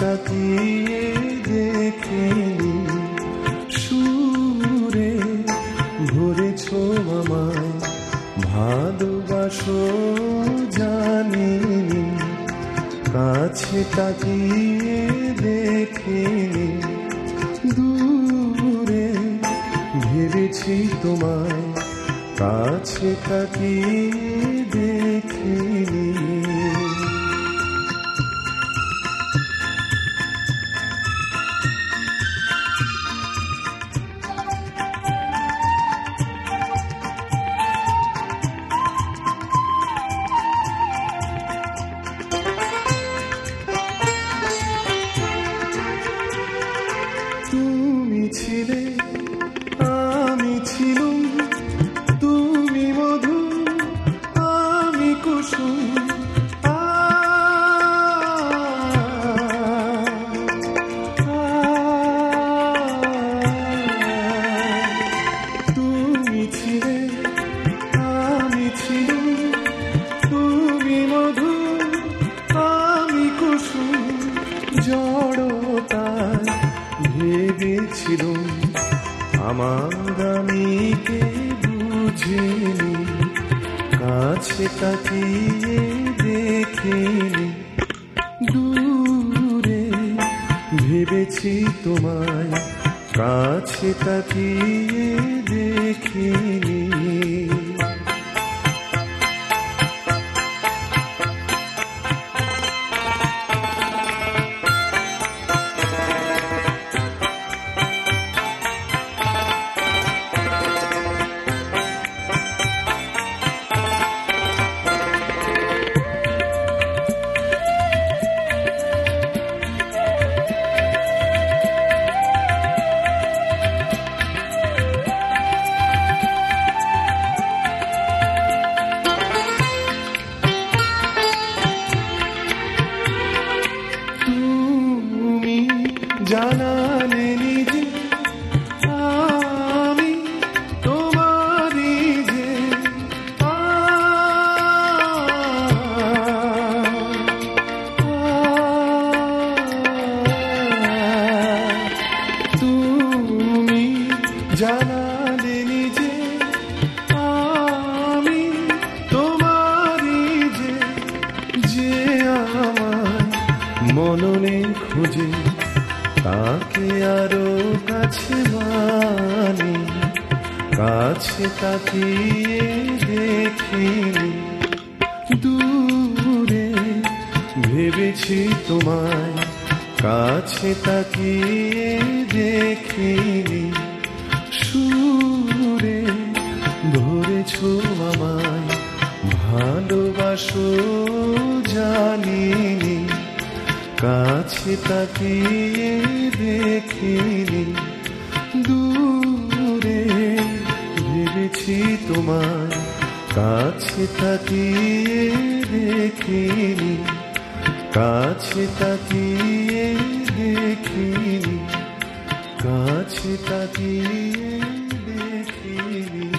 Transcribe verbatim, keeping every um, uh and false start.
তাকিয়ে দেখিনি, সুরে ভরেছ আমায়, ভালোবাসো জানিনি, কাছে তাকিয়ে দেখিনি, দূরে ভেবেছি তোমায়, কাছে তাকিয়ে দেখিনি। তুমি ছিলে আমি ছিলুম, তুমি মধু আমি কুসুম, তুমি ছিলে আমি ছিলুম, তুমি মধু আমি কুসুম, জড়তায় ভেবেছিলুম আমার আমিকে বুঝিনি, কাছে তাকিয়ে দেখিনি, দূরে ভেবেছি তোমায়, কাছে তাকিয়ে দেখিনি। জানালে নিজে আমি তোমারই যে, তুমি জানালে নিজে আমি তোমারই যে, যে আমার মননে খুঁজে তাকে আরো কাছে মানি, কাছে তাকিয়ে দেখিনি, দূরে ভেবেছি তোমায়, কাছে তাকিয়ে দেখিনি, সুরে ধরেছ আমায়, ভালোবাসো জানিনি, কাছে তাকিয়ে দেখিনি, দূরে ভেবেছি তোমায়, কাছে তাকিয়ে দেখিনি, কাছে তাকিয়ে দেখিনি, কাছে তাকিয়ে দেখিনি।